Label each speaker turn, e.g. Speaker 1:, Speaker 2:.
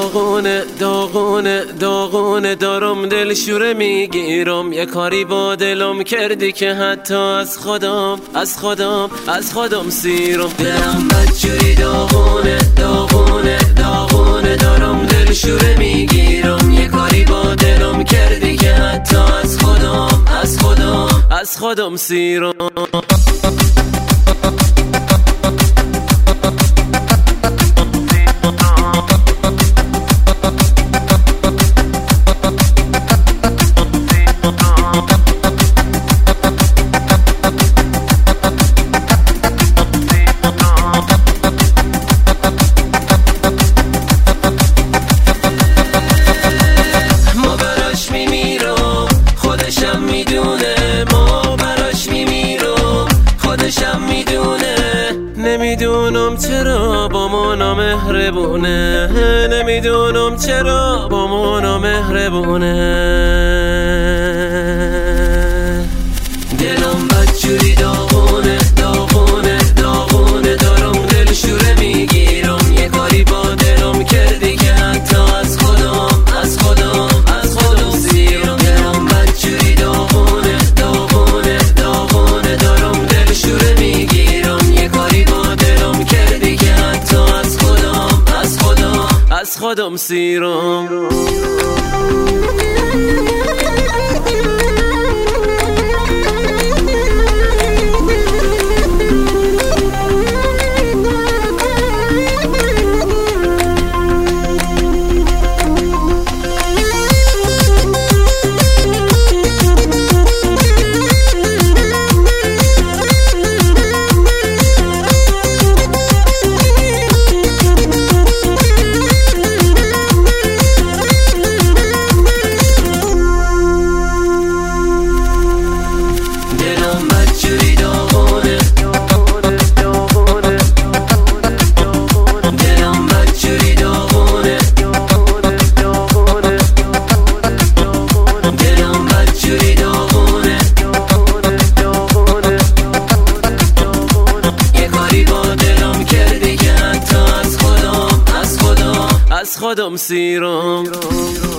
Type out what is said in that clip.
Speaker 1: داغونه داغونه داغونه دارم دلشوره میگیرم. یه کاری با دلم کردی که حتی از خودم سیرم. دلم بدجوری داغونه داغونه داغونه دارم دلشوره میگیرم. یه کاری با دلم کردی که حتی از خودم سیرم. نمیدونم چرا با ما نامهربونه، نمیدونم چرا با ما نامهربونه. دلم بدجوری داغونه داغونه داغونه دارم دلشوره میگیرم. یه کاری با دلم کردی که حتی از خودم سیرم. دلم بدجوری داغونه داغونه داغونه دارم دلشوره میگیرم. یه کاری با دلم کردی که حتی از خودم سیرم. از خودم سیرم.